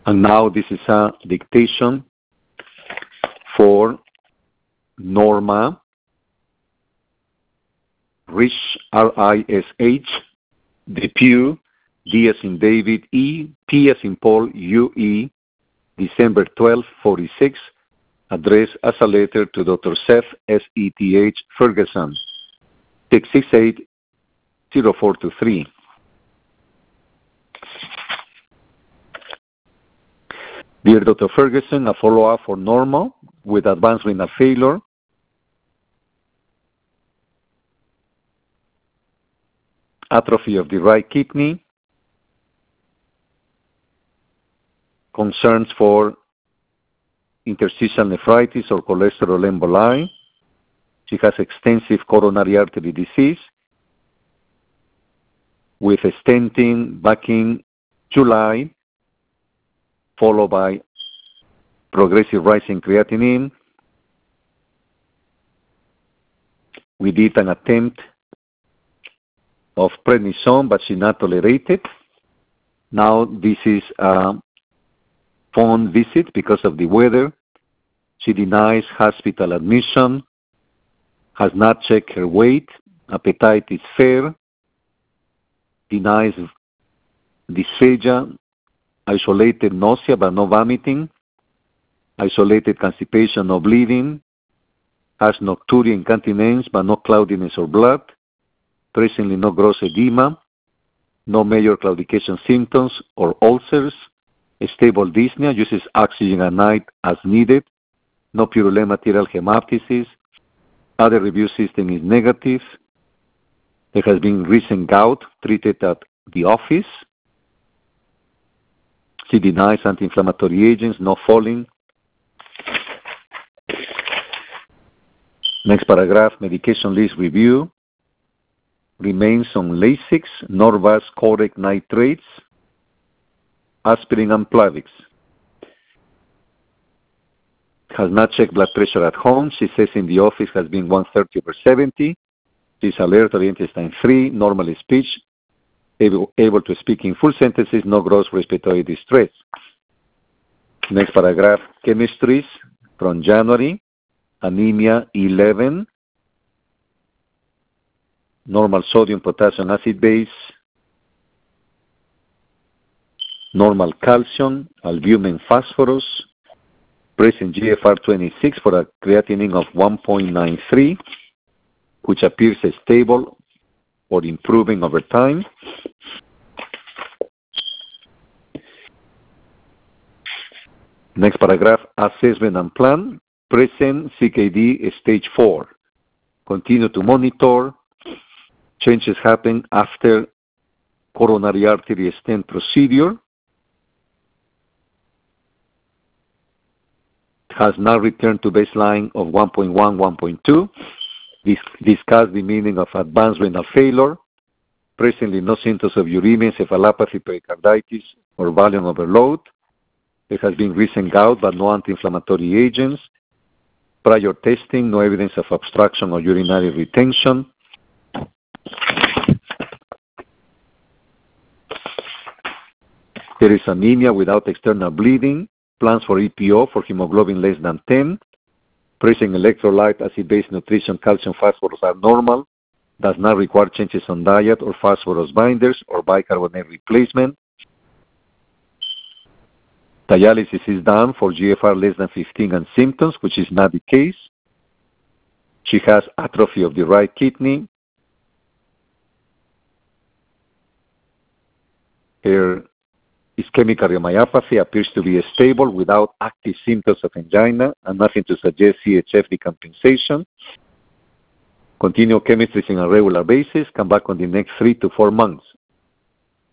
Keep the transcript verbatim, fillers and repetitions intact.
And now this is a dictation for Norma Rish, R I S H, Depew, D as in David, E, P as in Paul, U E, December twelfth, forty-six, addressed as a letter to Doctor Seth, S E T H, Ferguson, six six eight, zero four two three. Dear Doctor Ferguson, a follow-up for Norma with advanced renal failure. Atrophy of the right kidney. Concerns for interstitial nephritis or cholesterol emboli. She has extensive coronary artery disease with a stenting back in July, followed by progressive rise in creatinine. We did an attempt of prednisone, but she not tolerated. Now this is a phone visit because of the weather. She denies hospital admission, has not checked her weight, appetite is fair, denies dysphagia, isolated nausea but no vomiting, isolated constipation, no bleeding, has nocturia incontinence but no cloudiness or blood, presently no gross edema, no major claudication symptoms or ulcers, stable dyspnea, uses oxygen at night as needed, no purulent material hemoptysis, other review system is negative, there has been recent gout treated at the office. She denies anti-inflammatory agents, no falling. Next paragraph, medication list review. Remains on Lasix, Norvasc, Corec nitrates, aspirin and Plavix. Has not checked blood pressure at home. She says in the office has been one thirty over seventy. She's alert to intestine three, normal speech, able, able to speak in full sentences, no gross respiratory distress. Next paragraph, chemistries from January, anemia eleven, normal sodium, potassium, acid base, normal calcium, albumin, phosphorus, present G F R twenty-six for a creatinine of one point nine three, which appears stable or improving over time. Next paragraph, assessment and plan, present C K D stage four. Continue to monitor. Changes happen after coronary artery stent procedure. Has now returned to baseline of one point one, one point two. Dis- discuss the meaning of advanced renal failure. Presently no symptoms of uremia, encephalopathy, pericarditis, or volume overload. There has been recent gout, but no anti-inflammatory agents. Prior testing, no evidence of obstruction or urinary retention. There is anemia without external bleeding. Plans for E P O for hemoglobin less than ten. Present electrolyte, acid-base nutrition, calcium, phosphorus are normal. Does not require changes on diet or phosphorus binders or bicarbonate replacement. Dialysis is done for G F R less than fifteen and symptoms, which is not the case. She has atrophy of the right kidney. Her ischemic cardiomyopathy appears to be stable without active symptoms of angina and nothing to suggest C H F decompensation. Continue chemistries on a regular basis. Come back on the next three to four months.